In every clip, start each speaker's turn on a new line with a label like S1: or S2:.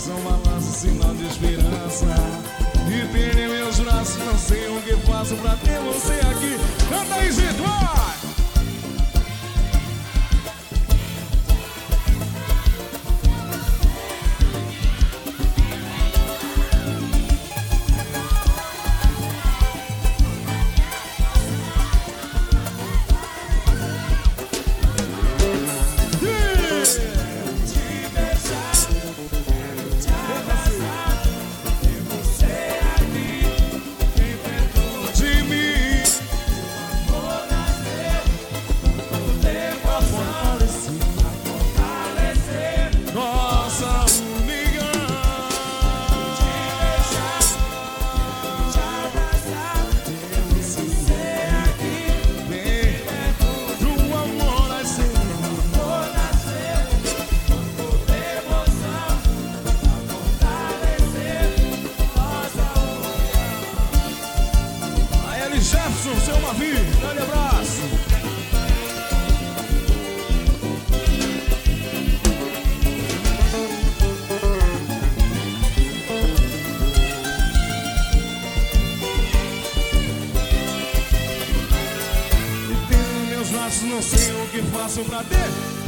S1: coração balança, sinal de esperança. E ter em meus braços, não sei o que faço pra ter você aqui. Canta aí, Zito, vai! Jefferson, seu Mavi, grande abraço. E tenho meus braços, não sei o que faço pra ter.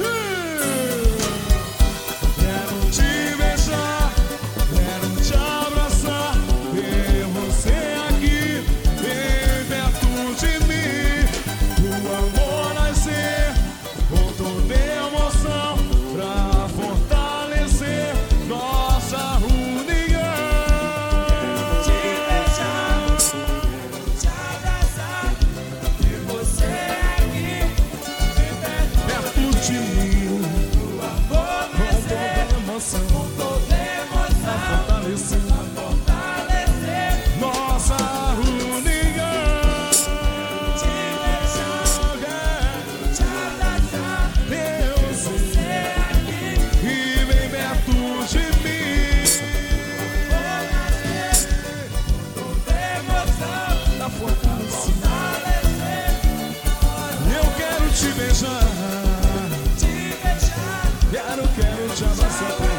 S1: Quero te beijar, quero te abraçar, ver você aqui bem perto de mim. O amor nascer com toda emoção pra fortalecer nossa união.
S2: Te beijar, te abraçar, ver você aqui bem perto
S1: de mim.
S2: O amor nascer com toda emoção
S1: pra fortalecer nossa união.
S2: Te beijar, te abraçar, ver você aqui
S1: E bem perto de mim.
S2: toda emoção
S1: Pra fortalecer.
S2: fortalecer.
S1: Eu quero te beijar,
S2: Te beijar,
S1: quero te abraçar.